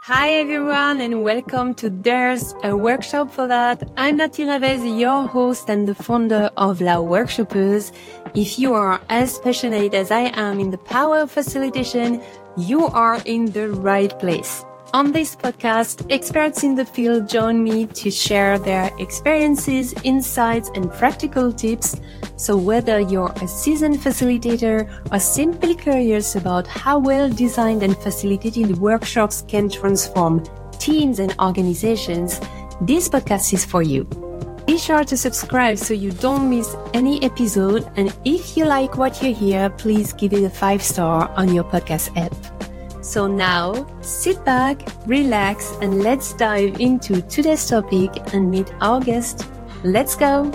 Hi everyone and welcome to There's a Workshop for That. I'm Nathalie Ravez, your host and the founder of La Workshoppers. If you are as passionate as I am in the power of facilitation, you are in the right place. On this podcast, experts in the field join me to share their experiences, insights, and practical tips. So whether you're a seasoned facilitator or simply curious about how well-designed and facilitated workshops can transform teams and organizations, this podcast is for you. Be sure to subscribe so you don't miss any episode. And if you like what you hear, please give it a 5-star on your podcast app. So now, sit back, relax, and let's dive into today's topic and meet our guest. Let's go!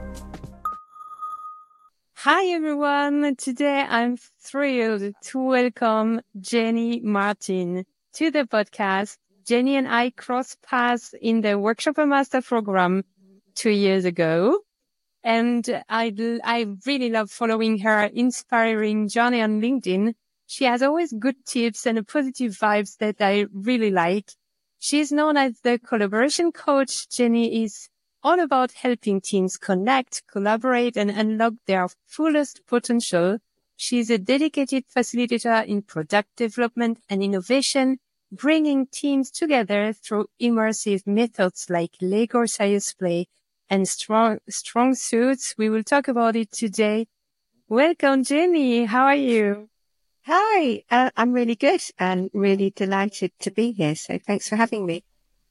Hi everyone! Today I'm thrilled to welcome Jenny Martin to the podcast. Jenny and I crossed paths in the Workshopper Master program 2 years ago. And I really love following her inspiring journey on LinkedIn. She has always good tips and positive vibes that I really like. She's known as the collaboration coach. Jenny is all about helping teams connect, collaborate, and unlock their fullest potential. She's a dedicated facilitator in product development and innovation, bringing teams together through immersive methods like Lego Serious Play and strong suits. We will talk about it today. Welcome, Jenny. How are you? Hi, I'm really good and really delighted to be here. So thanks for having me.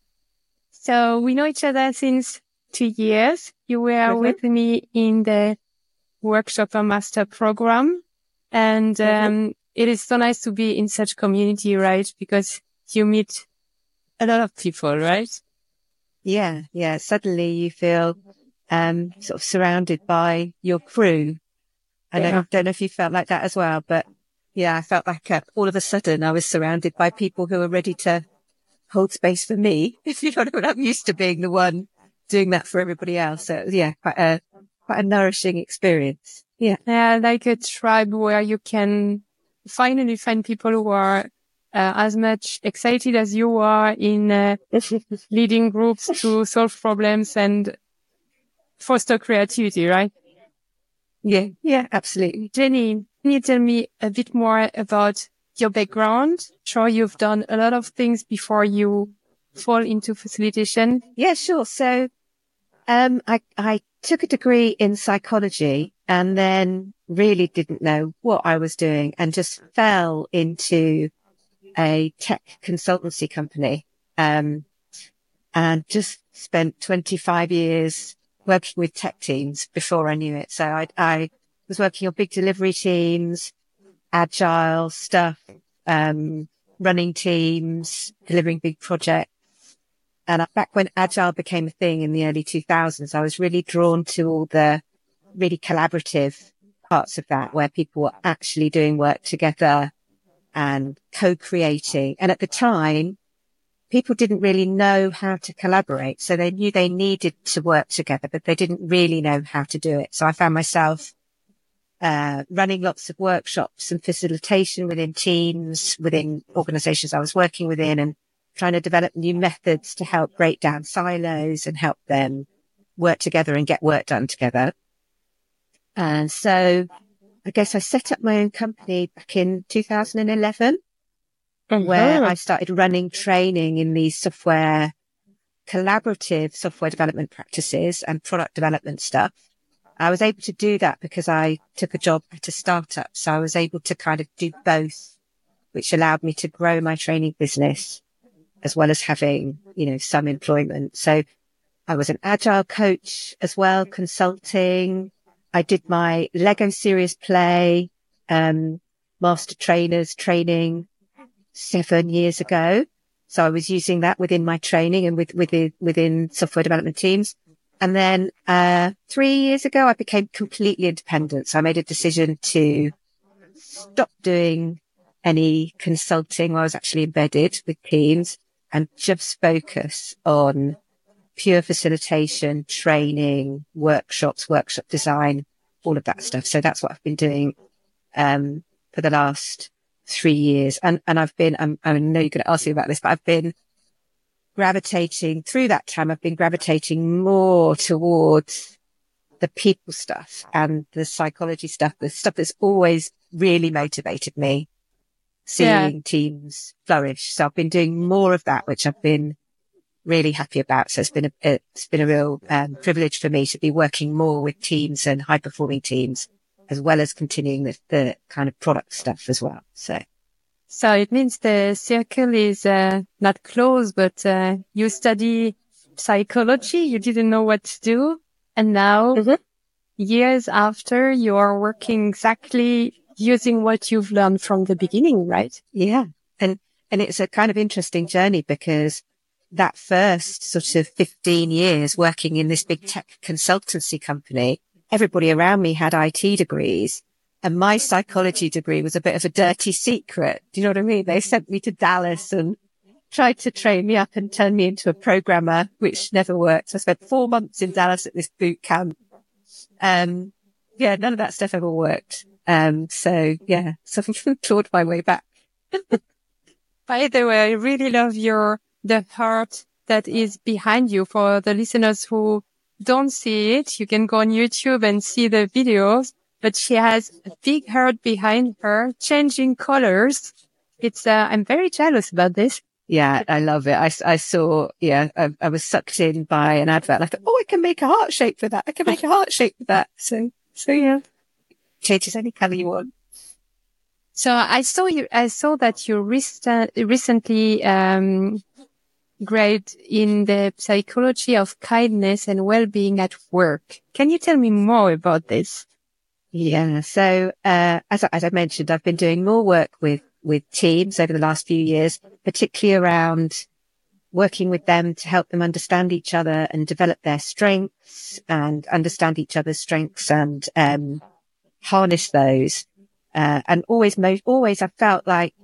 So we know each other since 2 years. You were with me in the Workshopper Master program. And it is so nice to be in such community, right? Because you meet a lot of people, right? Yeah. Suddenly you feel sort of surrounded by your crew. And I don't know if you felt like that as well, but yeah, I felt like all of a sudden I was surrounded by people who were ready to hold space for me. If you know what I'm used to being the one doing that for everybody else. So yeah, quite a nourishing experience. Yeah. Yeah, like a tribe where you can finally find people who are as much excited as you are in leading groups to solve problems and foster creativity, right? Yeah, absolutely. Jenny, can you tell me a bit more about your background? Sure, you've done a lot of things before you fall into facilitation. Yeah, sure. So, I took a degree in psychology and then really didn't know what I was doing and just fell into a tech consultancy company, and just spent 25 years working with tech teams before I knew it. So I was working on big delivery teams, agile stuff, running teams, delivering big projects. And back when agile became a thing in the early 2000s, I was really drawn to all the really collaborative parts of that, where people were actually doing work together and co-creating. And at the time, people didn't really know how to collaborate. So they knew they needed to work together, but they didn't really know how to do it. So I found myself running lots of workshops and facilitation within teams, within organizations I was working within, and trying to develop new methods to help break down silos and help them work together and get work done together. And so I guess I set up my own company back in 2011. Where I started running training in these collaborative software development practices and product development stuff. I was able to do that because I took a job at a startup. So I was able to kind of do both, which allowed me to grow my training business as well as having, some employment. So I was an agile coach as well, consulting. I did my Lego Serious Play, master trainers training 7 years ago. So I was using that within my training and within software development teams. And then 3 years ago, I became completely independent. So I made a decision to stop doing any consulting where I was actually embedded with teams and just focus on pure facilitation, training, workshops, workshop design, all of that stuff. So that's what I've been doing for the last 3 years. And I've been, I know you're going to ask me about this, but I've been gravitating through that time. I've been gravitating more towards the people stuff and the psychology stuff, the stuff that's always really motivated me, seeing teams flourish. So I've been doing more of that, which I've been really happy about. So it's been a real privilege for me to be working more with teams and high performing teams, as well as continuing the kind of product stuff as well. So it means the circle is not closed, but you study psychology. You didn't know what to do. And now, years after, you are working exactly using what you've learned from the beginning, right? Yeah. And it's a kind of interesting journey, because that first sort of 15 years working in this big tech consultancy company, everybody around me had IT degrees, and my psychology degree was a bit of a dirty secret. Do you know what I mean? They sent me to Dallas and tried to train me up and turn me into a programmer, which never worked. So I spent 4 months in Dallas at this boot camp. None of that stuff ever worked. So I've clawed my way back. By the way, I really love the heart that is behind you. For the listeners who don't see it, you can go on YouTube and see the videos, but she has a big heart behind her, changing colors. I'm very jealous about this. Yeah, I love it. I saw, I was sucked in by an advert. I thought, I can make a heart shape for that. I can make a heart shape for that. So yeah, changes any color you want. So I saw that you recently, grade in the psychology of kindness and well-being at work. Can you tell me more about this? Yeah. So, as I mentioned, I've been doing more work with teams over the last few years, particularly around working with them to help them understand each other and develop their strengths and understand each other's strengths and, harness those. And always I felt like,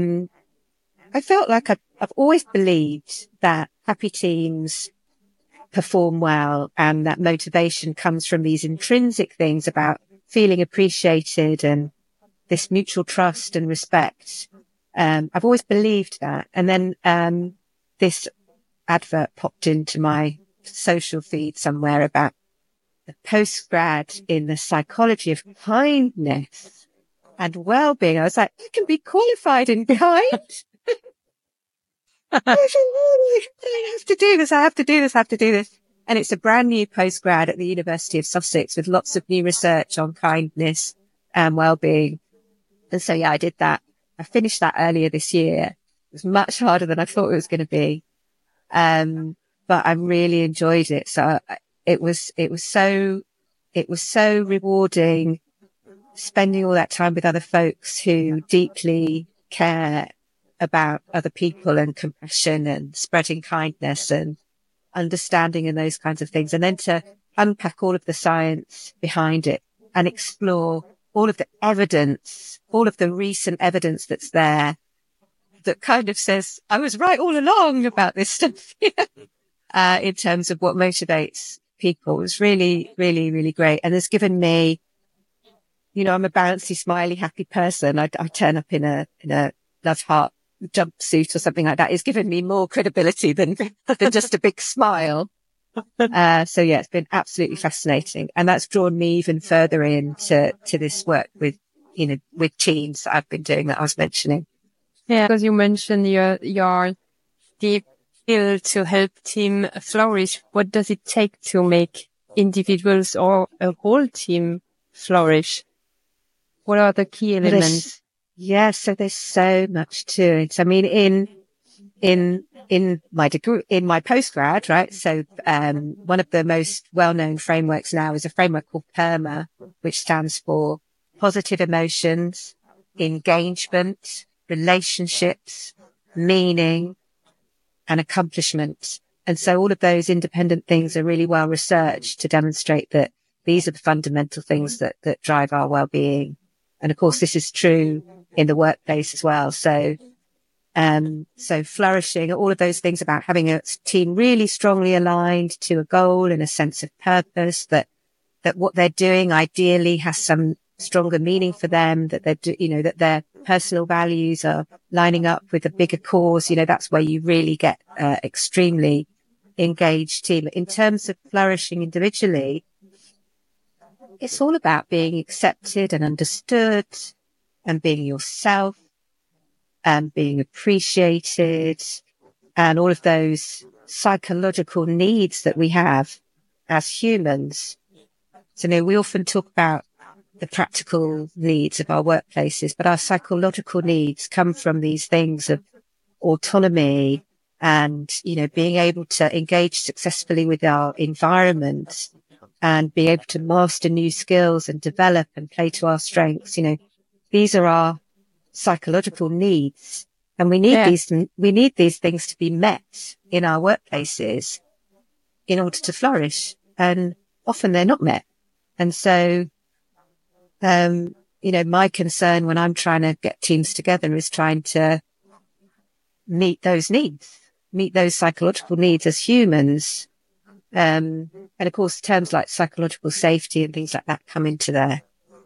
I've always believed that happy teams perform well, and that motivation comes from these intrinsic things about feeling appreciated and this mutual trust and respect. I've always believed that. And then, this advert popped into my social feed somewhere about the postgrad in the psychology of kindness and well-being. I was like, I can be qualified in kind. I have to do this. And it's a brand new postgrad at the University of Sussex with lots of new research on kindness and well-being. And so, I did that. I finished that earlier this year. It was much harder than I thought it was going to be. But I really enjoyed it. So it was so rewarding spending all that time with other folks who deeply care about other people and compassion and spreading kindness and understanding and those kinds of things. And then to unpack all of the science behind it and explore all of the evidence, all of the recent evidence that's there that kind of says, I was right all along about this stuff, in terms of what motivates people. It was really, really, really great. And it's given me, I'm a bouncy, smiley, happy person. I turn up in a love heart jumpsuit or something like that. It's given me more credibility than just a big smile. It's been absolutely fascinating. And that's drawn me even further into this work with teams that I've been doing that I was mentioning. Yeah, because you mentioned your deep will to help team flourish. What does it take to make individuals or a whole team flourish? What are the key elements? So there's so much to it. I mean, in my degree, in my postgrad, right? So, one of the most well-known frameworks now is a framework called PERMA, which stands for positive emotions, engagement, relationships, meaning, and accomplishment. And so all of those independent things are really well researched to demonstrate that these are the fundamental things that drive our well-being. And of course, this is true in the workplace as well. So flourishing, all of those things about having a team really strongly aligned to a goal and a sense of purpose, that what they're doing ideally has some stronger meaning for them, that that they're personal values are lining up with a bigger cause, that's where you really get extremely engaged team. In terms of flourishing individually, it's all about being accepted and understood and being yourself and being appreciated and all of those psychological needs that we have as humans. So, we often talk about the practical needs of our workplaces, but our psychological needs come from these things of autonomy and, being able to engage successfully with our environment and being able to master new skills and develop and play to our strengths. These are our psychological needs, and we need these things to be met in our workplaces in order to flourish. And often they're not met. And so, my concern when I'm trying to get teams together is trying to meet those needs, meet those psychological needs as humans. And of course, terms like psychological safety and things like that come into there.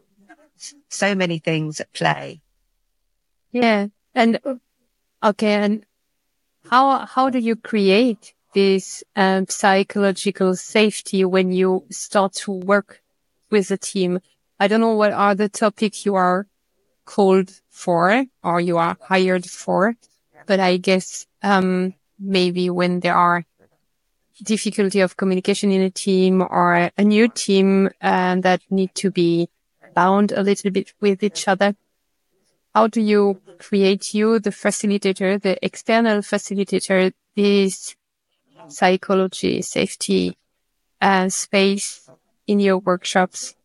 So many things at play. Yeah. And okay. And how do you create this psychological safety when you start to work with a team? I don't know what are the topics you are called for or you are hired for, but I guess maybe when there are difficulty of communication in a team or a new team that need to be bound a little bit with each other, how do you create the facilitator, the external facilitator, this psychology, safety space in your workshops?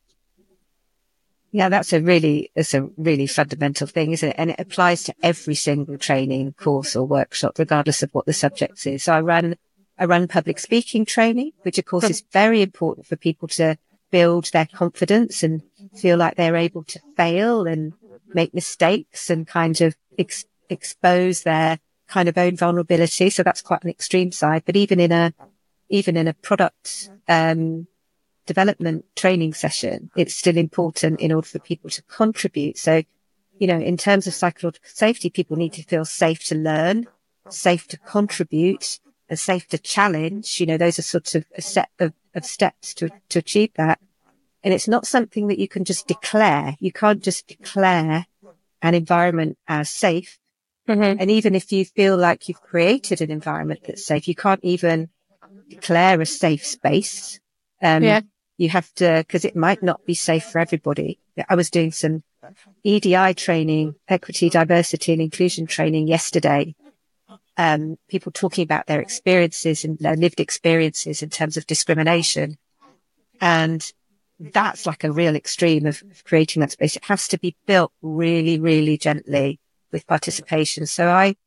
Yeah, that's a really fundamental thing, isn't it? And it applies to every single training course or workshop, regardless of what the subject is. So I run public speaking training, which of course is very important for people to build their confidence and feel like they're able to fail and make mistakes and kind of expose their kind of own vulnerability. So that's quite an extreme side. But even in a product, development training session, it's still important in order for people to contribute. So, in terms of psychological safety, people need to feel safe to learn, safe to contribute, and safe to challenge. Those are sort of a set of steps to achieve that. And it's not something that you can just declare. You can't just declare an environment as safe. Mm-hmm. And even if you feel like you've created an environment that's safe, you can't even declare a safe space. You have to, because it might not be safe for everybody. I was doing some EDI training, equity, diversity and inclusion training yesterday. People talking about their experiences and their lived experiences in terms of discrimination. And that's like a real extreme of creating that space. It has to be built really, really gently with participation. So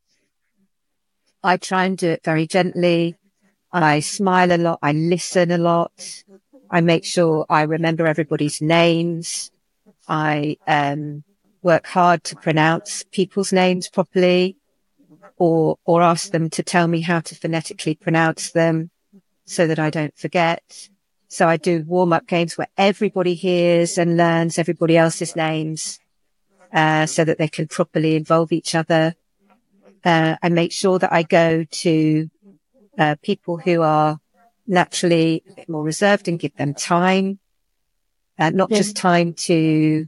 I try and do it very gently. I smile a lot. I listen a lot. I make sure I remember everybody's names. I work hard to pronounce people's names properly or ask them to tell me how to phonetically pronounce them so that I don't forget. So I do warm-up games where everybody hears and learns everybody else's names so that they can properly involve each other. I make sure that I go to people who are naturally a bit more reserved and give them time, not just time to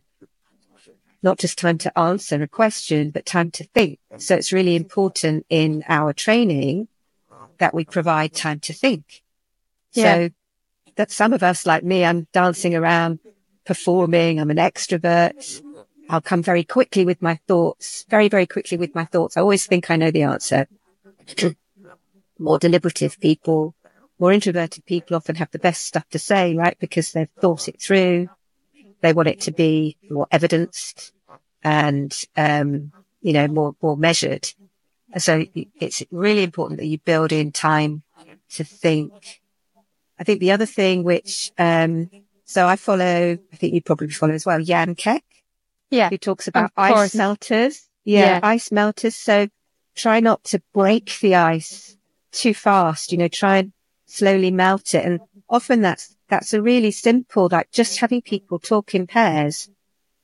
answer a question, but time to think. So it's really important in our training that we provide time to think. So that some of us, like me, I'm dancing around, performing, I'm an extrovert. I'll come very quickly with my thoughts, very, very quickly with my thoughts. I always think I know the answer. More deliberative people, more introverted people often have the best stuff to say, right? Because they've thought it through. They want it to be more evidenced and, more measured. And so it's really important that you build in time to think. I think the other thing which, so I think you probably follow as well, Jan Keck. Yeah. Who talks about ice melters. Yeah, ice melters. So try not to break the ice too fast, try and slowly melt it. And often that's a really simple, like just having people talk in pairs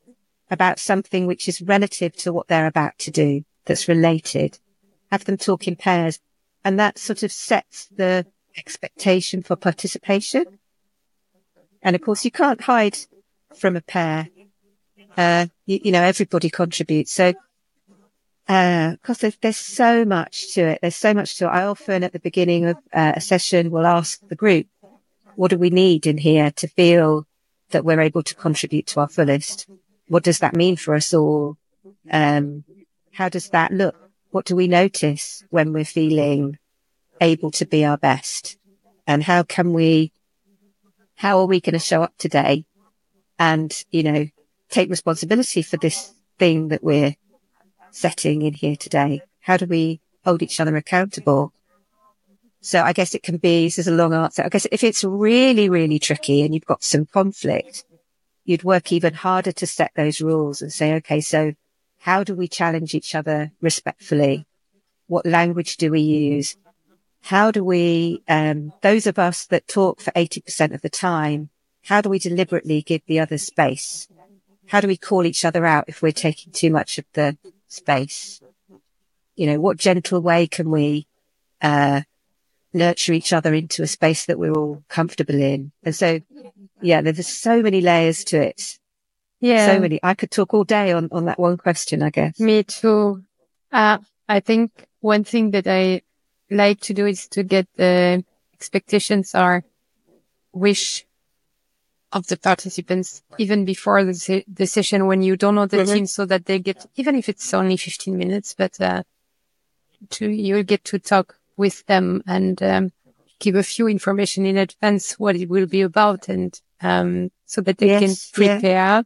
about something which is relative to what they're about to do, that's related. Have them talk in pairs. And that sort of sets the expectation for participation. And of course, you can't hide from a pair. You know, everybody contributes. So, because there's so much to it. There's so much to it. I often at the beginning of a session will ask the group, what do we need in here to feel that we're able to contribute to our fullest? What does that mean for us all? How does that look? What do we notice when we're feeling able to be our best? And how are we going to show up today and, you know, take responsibility for this thing that we're setting in here today? How do we hold each other accountable? So I guess it can be, this is a long answer. I guess if it's really, really tricky and you've got some conflict, you'd work even harder to set those rules and say, okay, so how do we challenge each other respectfully? What language do we use? How do we, those of us that talk for 80% of the time, how do we deliberately give the other space? How do we call each other out if we're taking too much of the space? You know, what gentle way can we, nurture each other into a space that we're all comfortable in? And so, yeah, there's so many layers to it. Yeah. So many. I could talk all day on that one question, I guess. Me too. I think one thing that I like to do is to get the expectations or wish of the participants even before the session when you don't know the team, so that they get, even if it's only 15 minutes, but you'll get to talk with them and give a few information in advance what it will be about, and so that they can prepare. Yeah.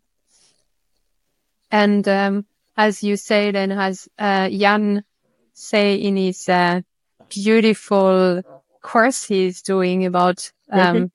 And as you said, and as Jan say in his beautiful course he's doing about King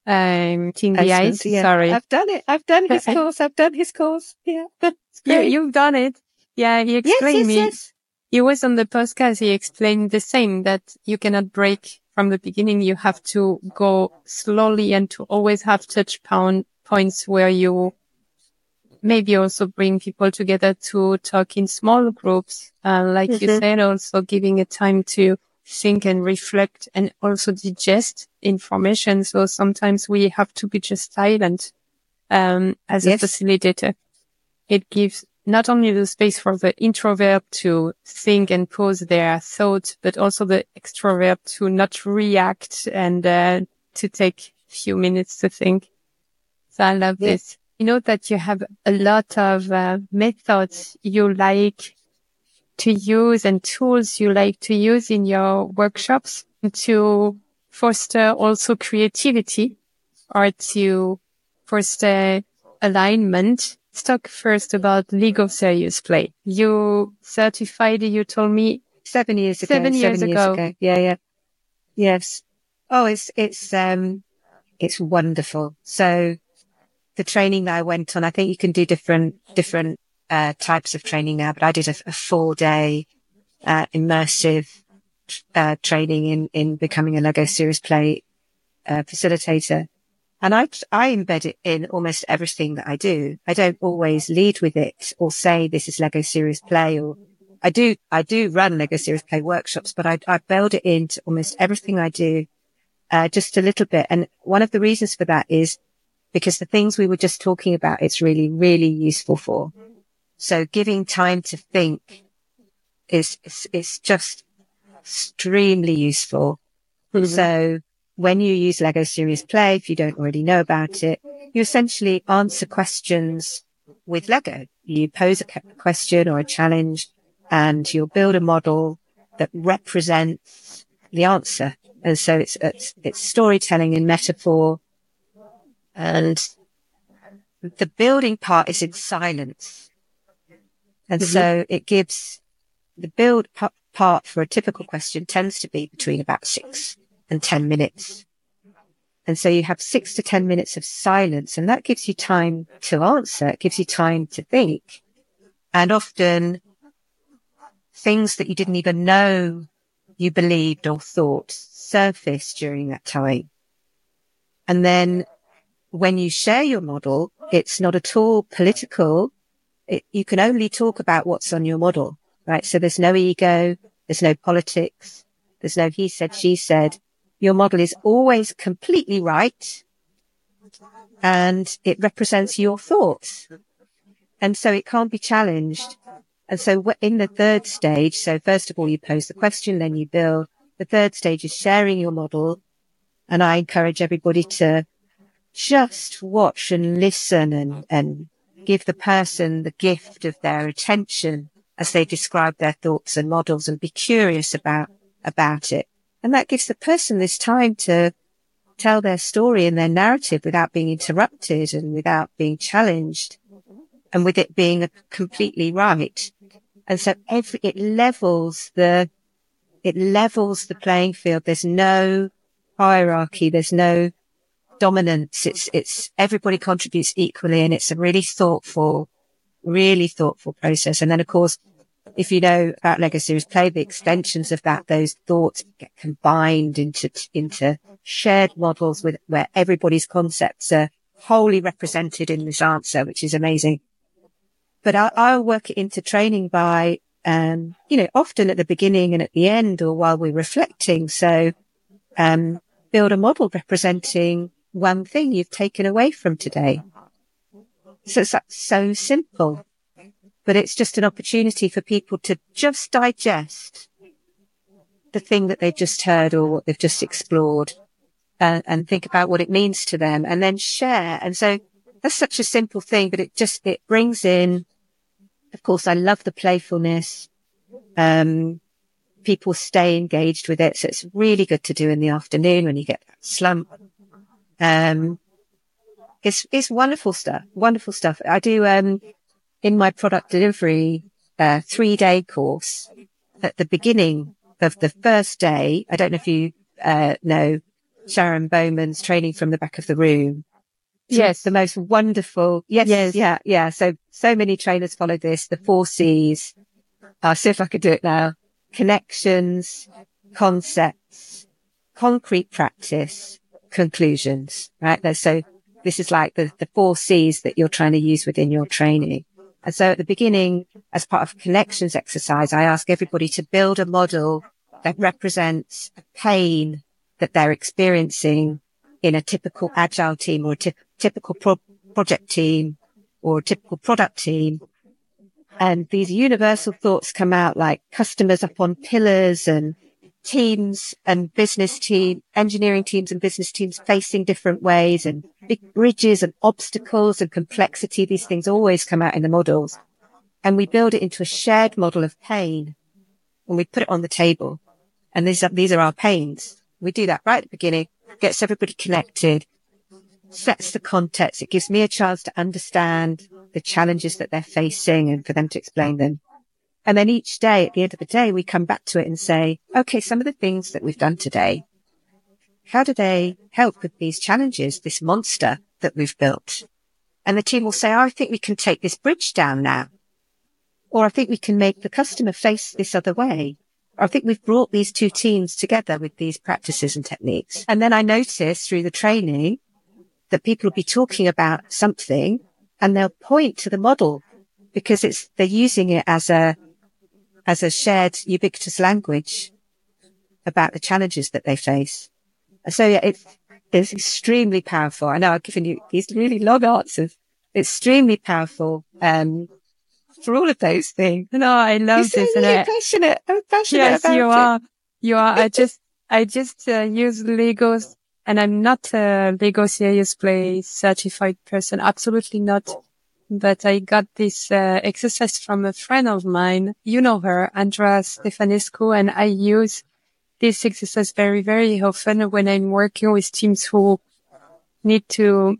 the Ice. Yeah. Sorry, I've done it. I've done his course. Yeah, you've done it. Yeah, he explained me. Yes. He was on the podcast. He explained the same, that you cannot break from the beginning. You have to go slowly and to always have touch points where you maybe also bring people together to talk in small groups. Like you said, also giving a time to think and reflect and also digest information. So sometimes we have to be just silent, as a facilitator. It gives not only the space for the introvert to think and pose their thoughts, but also the extrovert to not react and to take a few minutes to think. So I love this. You know that you have a lot of methods you like to use and tools you like to use in your workshops to foster also creativity or to foster alignment. Let's talk first about Lego Serious Play. You certified, you told me 7 years ago. 7 years ago. Yeah. Yes. Oh, it's wonderful. So the training that I went on, I think you can do different types of training now, but I did a 4-day, immersive, training in becoming a Lego Serious Play, facilitator. And I embed it in almost everything that I do. I don't always lead with it or say this is Lego Serious Play, or I do run Lego Serious Play workshops, but I build it into almost everything I do, just a little bit. And one of the reasons for that is because the things we were just talking about, it's really, really useful for. So giving time to think is just extremely useful. So when you use Lego Serious Play, if you don't already know about it, you essentially answer questions with Lego. You pose a question or a challenge and you'll build a model that represents the answer. And so it's storytelling and metaphor. And the building part is in silence. And so it gives the build part for a typical question tends to be between about 6 and 10 minutes. And so you have 6 to 10 minutes of silence, and that gives you time to answer. It gives you time to think. And often things that you didn't even know you believed or thought surface during that time. And then when you share your model, it's not at all political. you can only talk about what's on your model, right? So there's no ego, there's no politics, there's no he said, she said. Your model is always completely right, and it represents your thoughts. And so it can't be challenged. And so in the third stage, so first of all, you pose the question, then you build. The third stage is sharing your model. And I encourage everybody to just watch and listen and give the person the gift of their attention as they describe their thoughts and models, and be curious about it. And that gives the person this time to tell their story and their narrative without being interrupted and without being challenged, and with it being completely right. And so it levels the playing field. There's no hierarchy. There's no dominance. It's everybody contributes equally, and it's a really thoughtful process. And then, of course, if you know about Lego Serious Play, the extensions of that, those thoughts get combined into shared models where everybody's concepts are wholly represented in this answer, which is amazing. But I'll work it into training by, often at the beginning and at the end, or while we're reflecting. So, build a model representing one thing you've taken away from today. So it's so simple, but it's just an opportunity for people to just digest the thing that they've just heard or what they've just explored, and think about what it means to them, and then share. And so that's such a simple thing, but it brings in, of course, I love the playfulness. People stay engaged with it. So it's really good to do in the afternoon when you get that slump. It's wonderful stuff. I do, in my product delivery, 3-day course at the beginning of the first day. I don't know if you, know Sharon Bowman's Training from the Back of the Room. Yes. The most wonderful. Yes. Yeah. So many trainers follow this, the 4 C's. I'll see if I could do it now. Connections, concepts, concrete practice, conclusions, right? So this is like the 4 C's that you're trying to use within your training. And so at the beginning, as part of connections exercise, I ask everybody to build a model that represents a pain that they're experiencing in a typical agile team, or a typical project team, or a typical product team. And these universal thoughts come out, like customers up on pillars, and teams and business team, engineering teams and business teams facing different ways, and big bridges and obstacles and complexity. These things always come out in the models. And we build it into a shared model of pain, and we put it on the table. And these are our pains. We do that right at the beginning, gets everybody connected, sets the context. It gives me a chance to understand the challenges that they're facing and for them to explain them. And then each day, at the end of the day, we come back to it and say, okay, some of the things that we've done today, how do they help with these challenges, this monster that we've built? And the team will say, oh, I think we can take this bridge down now. Or I think we can make the customer face this other way. Or I think we've brought these 2 teams together with these practices and techniques. And then I notice through the training that people will be talking about something, and they'll point to the model because they're using it as a shared ubiquitous language about the challenges that they face. So yeah, it's extremely powerful. I know I've given you these really long answers. Extremely polegpowerful, for all of those things. No, I love this. I'm passionate yes, about you it. are. You are. I just use Legos, and I'm not a Lego Serious Play certified person. Absolutely not. But I got this exercise from a friend of mine. You know her, Andrea Stefanescu, and I use this exercise very, very often when I'm working with teams who need to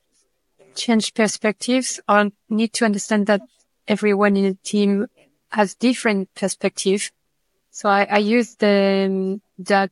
change perspectives or need to understand that everyone in a team has different perspective. So I use the duck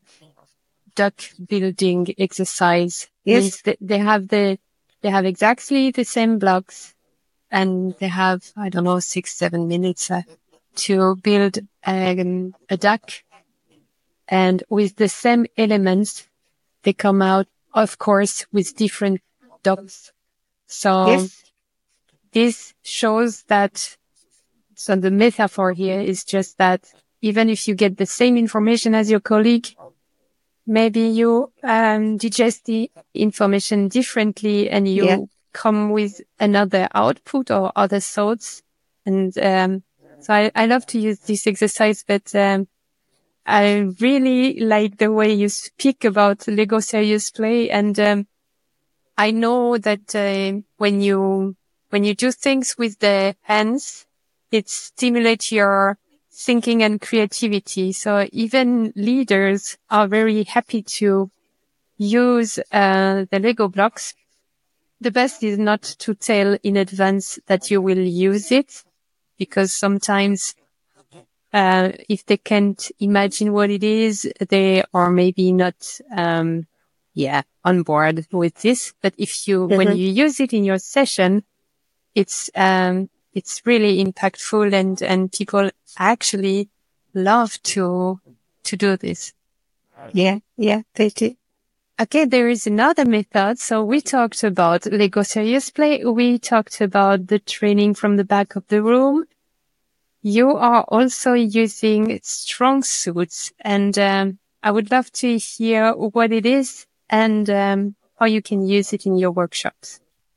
building exercise. Yes. They have exactly the same blocks, and they have, 6-7 minutes to build a duck. And with the same elements, they come out, of course, with different ducks. So Yes. this shows that, so the metaphor here is just that even if you get the same information as your colleague, maybe you digest the information differently and you come with another output or other thoughts. And so I love to use this exercise, but I really like the way you speak about Lego Serious Play. And I know that when you do things with the hands, it stimulates your thinking and creativity. So even leaders are very happy to use the Lego blocks. The best is not to tell in advance that you will use it, because sometimes if they can't imagine what it is, they are maybe not on board with this. But if you when you use it in your session, it's really impactful, and people actually love to do this. Yeah, they do. Okay, there is another method. So we talked about Lego Serious Play. We talked about the training from the back of the room. You are also using strong suits, and I would love to hear what it is and how you can use it in your workshops.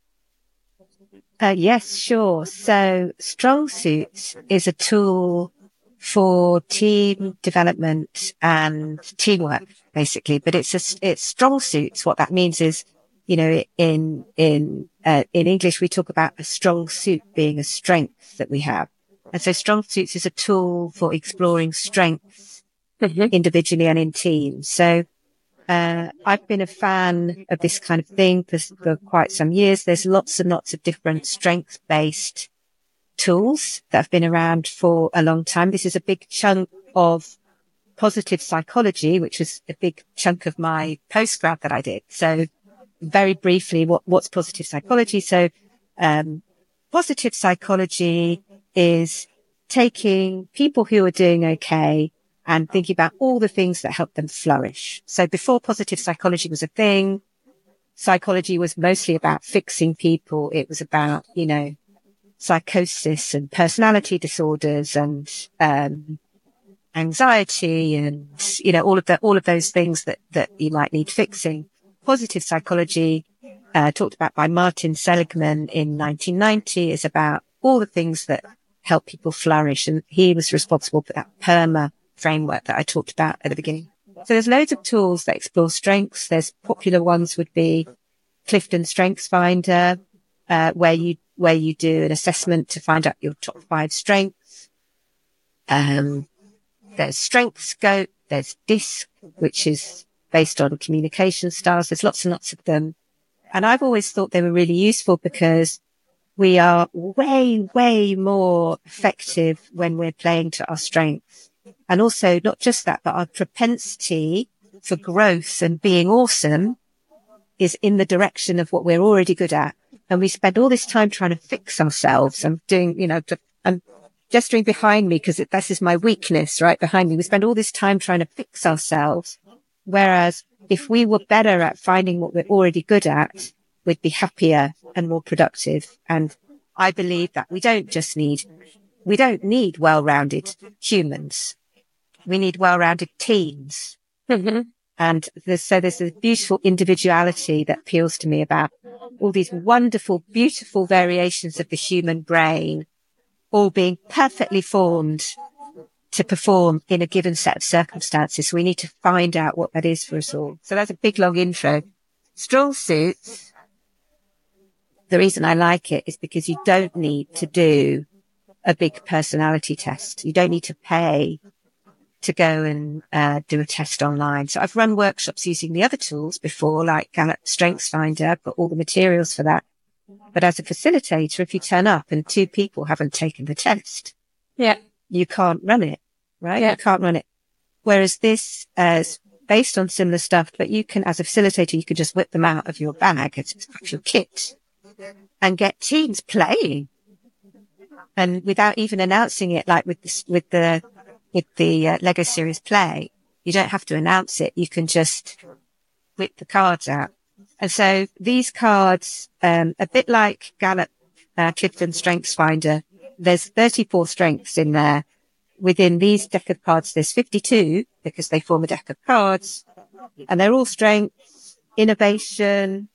Yes, sure. So Strong Suits is a tool for team development and teamwork, basically. But it's Strong Suits. What that means is, in English, we talk about a strong suit being a strength that we have. And so Strong Suits is a tool for exploring strengths individually and in teams. So I've been a fan of this kind of thing for quite some years. There's lots and lots of different strength-based tools that have been around for a long time. This is a big chunk of positive psychology, which was a big chunk of my postgrad that I did. So very briefly, what's positive psychology? So positive psychology is taking people who are doing okay and thinking about all the things that help them flourish. So before positive psychology was a thing, psychology was mostly about fixing people. It was about, psychosis and personality disorders and anxiety and, all of those things that you might need fixing. Positive psychology, talked about by Martin Seligman in 1990, is about all the things that help people flourish. And he was responsible for that PERMA framework that I talked about at the beginning. So there's loads of tools that explore strengths. There's popular ones would be Clifton Strengths Finder, where you do an assessment to find out your top 5 strengths. There's Strength Scope. There's DISC, which is based on communication styles. There's lots and lots of them. And I've always thought they were really useful because we are way, way more effective when we're playing to our strengths. And also not just that, but our propensity for growth and being awesome is in the direction of what we're already good at. And we spend all this time trying to fix ourselves. I'm doing, I'm gesturing behind me because this is my weakness right behind me. We spend all this time trying to fix ourselves. Whereas if we were better at finding what we're already good at, we'd be happier and more productive. And I believe that we don't need well-rounded humans. We need well-rounded teams. And there's a beautiful individuality that appeals to me about all these wonderful, beautiful variations of the human brain, all being perfectly formed to perform in a given set of circumstances. So we need to find out what that is for us all. So that's a big, long intro. Strong Suits, the reason I like it is because you don't need to do a big personality test. You don't need to pay to go and do a test online. So I've run workshops using the other tools before, like Gallup Strengths Finder. I've got all the materials for that. But as a facilitator, if you turn up and 2 people haven't taken the test, you can't run it, right? You can't run it. Whereas this is based on similar stuff, but you can, as a facilitator, you can just whip them out of your bag, it's your kit, and get teams playing. And without even announcing it, like with the Lego Serious Play, you don't have to announce it. You can just whip the cards out. And so these cards, a bit like Gallup Clifton Strengths Finder. There's 34 strengths in there. Within these deck of cards, there's 52 because they form a deck of cards, and they're all strengths: innovation,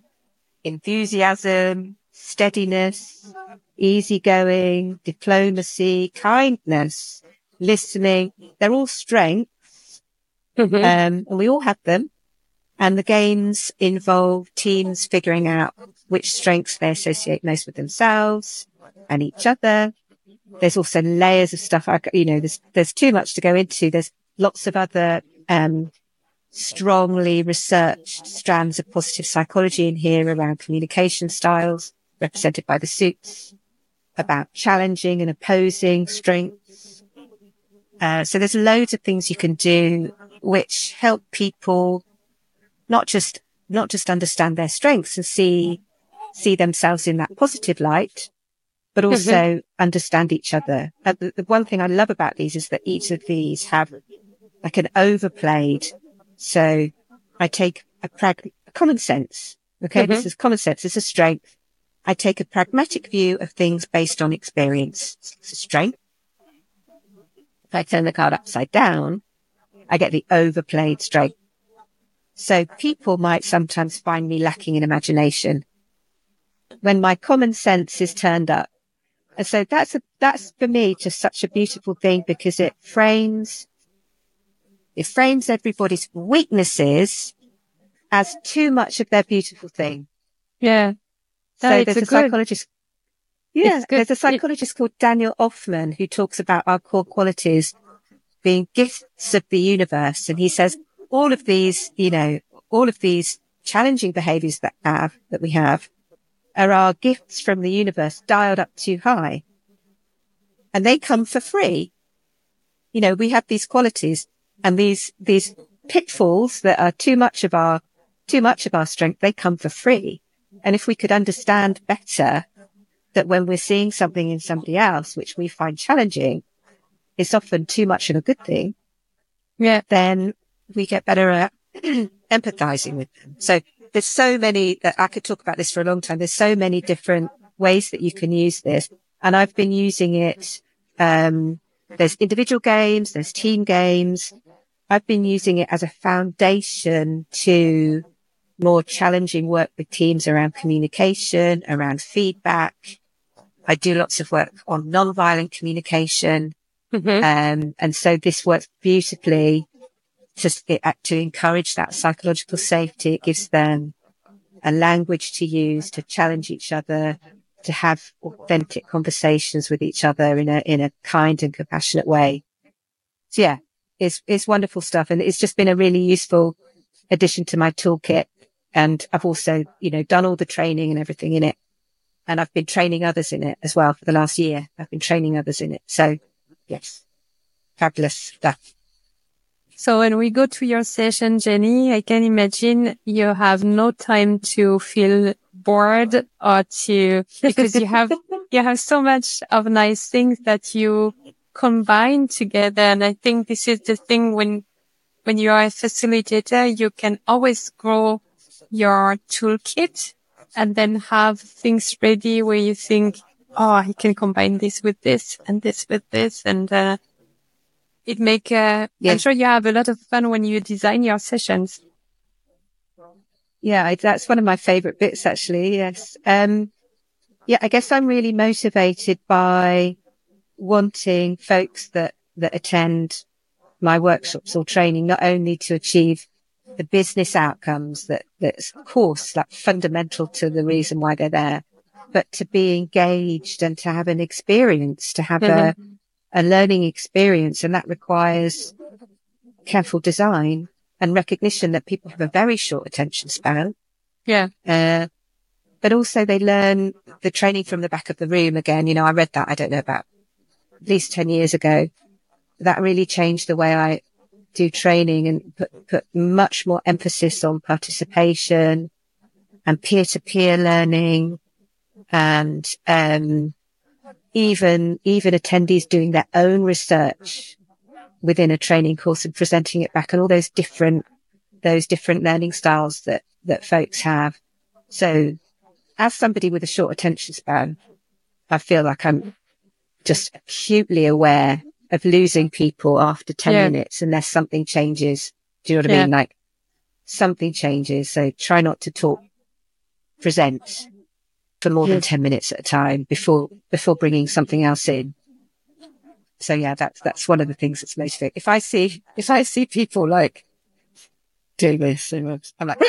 enthusiasm, steadiness, easygoing, diplomacy, kindness, listening. They're all strengths. And we all have them. And the games involve teams figuring out which strengths they associate most with themselves and each other. There's also layers of stuff. There's too much to go into. There's lots of other, strongly researched strands of positive psychology in here around communication styles represented by the suits, about challenging and opposing strengths. So there's loads of things you can do which help people not just understand their strengths and see themselves in that positive light, but also understand each other. The one thing I love about these is that each of these have like an overplayed. So I take a common sense. Okay. This is common sense. It's a strength. I take a pragmatic view of things based on experience. It's a strength. If I turn the card upside down, I get the overplayed strength. So people might sometimes find me lacking in imagination when my common sense is turned up. And so that's for me just such a beautiful thing, because it frames everybody's weaknesses as too much of their beautiful thing. Yeah. So there's a psychologist. Yeah. There's a psychologist called Daniel Hoffman who talks about our core qualities being gifts of the universe. And he says all of these challenging behaviors that we have are our gifts from the universe dialed up too high, and they come for free. We have these qualities and these pitfalls that are too much of our strength. They come for free. And if we could understand better that when we're seeing something in somebody else, which we find challenging, is often too much of a good thing. Yeah. Then we get better at empathizing with them. So there's so many that I could talk about this for a long time. There's so many different ways that you can use this. And I've been using it. There's individual games, there's team games. I've been using it as a foundation to more challenging work with teams around communication, around feedback. I do lots of work on nonviolent communication. And so this works beautifully to encourage that psychological safety. It gives them a language to use, to challenge each other, to have authentic conversations with each other in a kind and compassionate way. So yeah, it's wonderful stuff. And it's just been a really useful addition to my toolkit. And I've also, done all the training and everything in it. And I've been training others in it as well for the last year. I've been training others in it. So yes, fabulous stuff. So when we go to your session, Jenny, I can imagine you have no time to feel bored because you have so much of nice things that you combine together. And I think this is the thing when you are a facilitator, you can always grow your toolkit and then have things ready where you think, oh, I can combine this with this and this with this. And, it make, I'm sure you have a lot of fun when you design your sessions. Yeah, that's one of my favorite bits, actually. Yes. I guess I'm really motivated by wanting folks that attend my workshops or training, not only to achieve the business outcomes that's of course like fundamental to the reason why they're there, but to be engaged and to have an experience, to have a learning experience. And that requires careful design and recognition that people have a very short attention span. Yeah. But also they learn the training from the back of the room again. I read that, I don't know, about at least 10 years ago. That really changed the way I do training and put much more emphasis on participation and peer-to-peer learning and, even attendees doing their own research within a training course and presenting it back, and all those different learning styles that folks have. So as somebody with a short attention span, I feel like I'm just acutely aware of losing people after 10 minutes unless something changes. Do you know what I mean? Like something changes. So try not to present for more than 10 minutes at a time before bringing something else in. So yeah, that's one of the things that's motivating. If I see people like doing this, I'm like,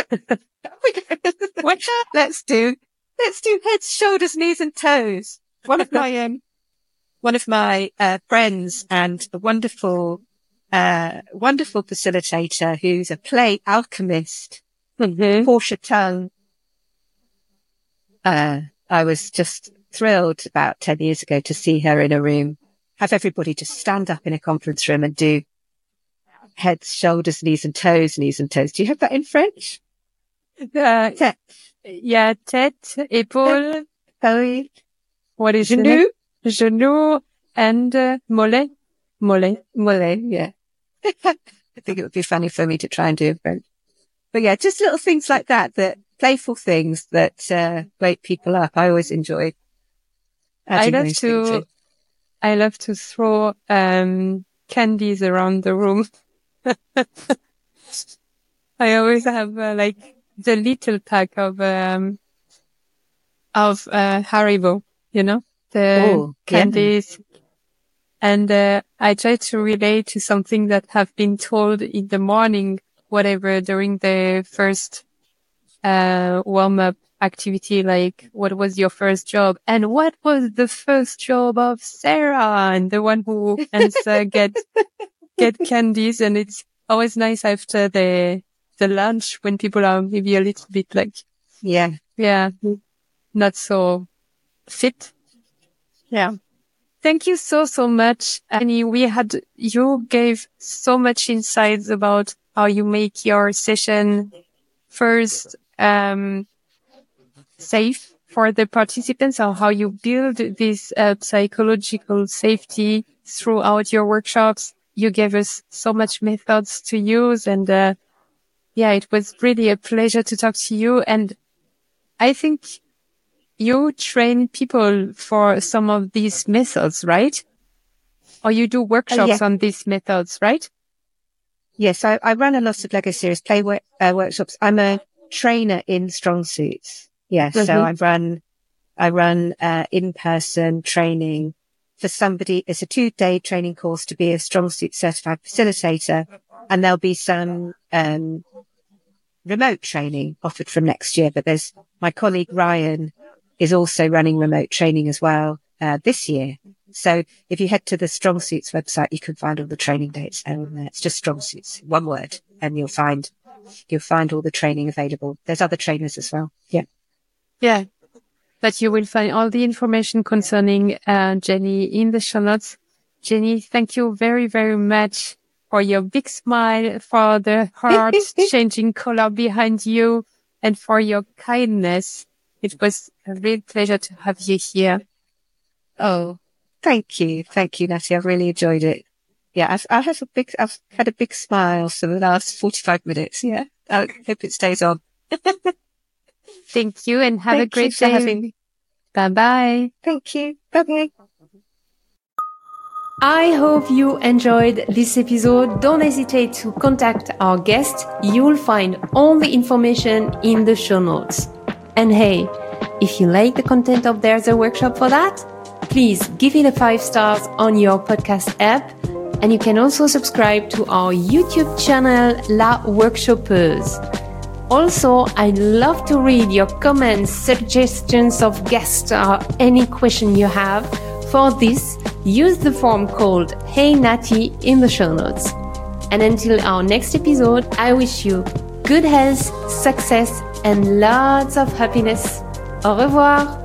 let's do heads, shoulders, knees and toes. One of my friends and a wonderful facilitator who's a play alchemist, Portia Tung. I was just thrilled about 10 years ago to see her in a room, have everybody just stand up in a conference room and do heads, shoulders, knees and toes. Do you have that in French? Tête, épaule. What is genou? Genou and mollet. Mollet, yeah. I think it would be funny for me to try and do in French. But yeah, just little things like that playful things that wake people up. I always enjoy. I love to throw candies around the room. I always have like the little pack of Haribo, the candies. Yeah. And I try to relate to something that have been told in the morning, whatever, during the first warm-up activity, like what was your first job and what was the first job of Sarah, and the one who answer get candies. And it's always nice after the lunch when people are maybe a little bit like not so fit. Yeah. Thank you so much, Annie. You gave so much insights about how you make your session first safe for the participants, or how you build this psychological safety throughout your workshops. You gave us so much methods to use, and it was really a pleasure to talk to you. And I think you train people for some of these methods, right? Or you do workshops on these methods, right? Yes, I run a lot of Lego Series play workshops. I'm a trainer in strong suits. Yes, so I run in-person training for somebody. It's a 2-day training course to be a strong suit certified facilitator, and there'll be some remote training offered from next year. But there's my colleague Ryan is also running remote training as well this year. So if you head to the Strong Suits website, you can find all the training dates, and it's just Strong Suits, one word, and you'll find all the training available. There's other trainers as well. Yeah. But you will find all the information concerning Jenny in the show notes. Jenny, thank you very, very much for your big smile, for the heart-changing color behind you, and for your kindness. It was a real pleasure to have you here. Oh, thank you. Thank you, Natty. I've really enjoyed it. Yeah, I've had a big smile for the last 45 minutes. Yeah. I hope it stays on. Thank you, and have a great day. Having me. Bye-bye. Thank you. Bye-bye. I hope you enjoyed this episode. Don't hesitate to contact our guest. You'll find all the information in the show notes. And hey, if you like the content of There's a Workshop for That, please give it a 5 stars on your podcast app. And you can also subscribe to our YouTube channel, La Workshopeuse. Also, I'd love to read your comments, suggestions of guests, or any question you have. For this, use the form called Hey Natty in the show notes. And until our next episode, I wish you good health, success, and lots of happiness. Au revoir!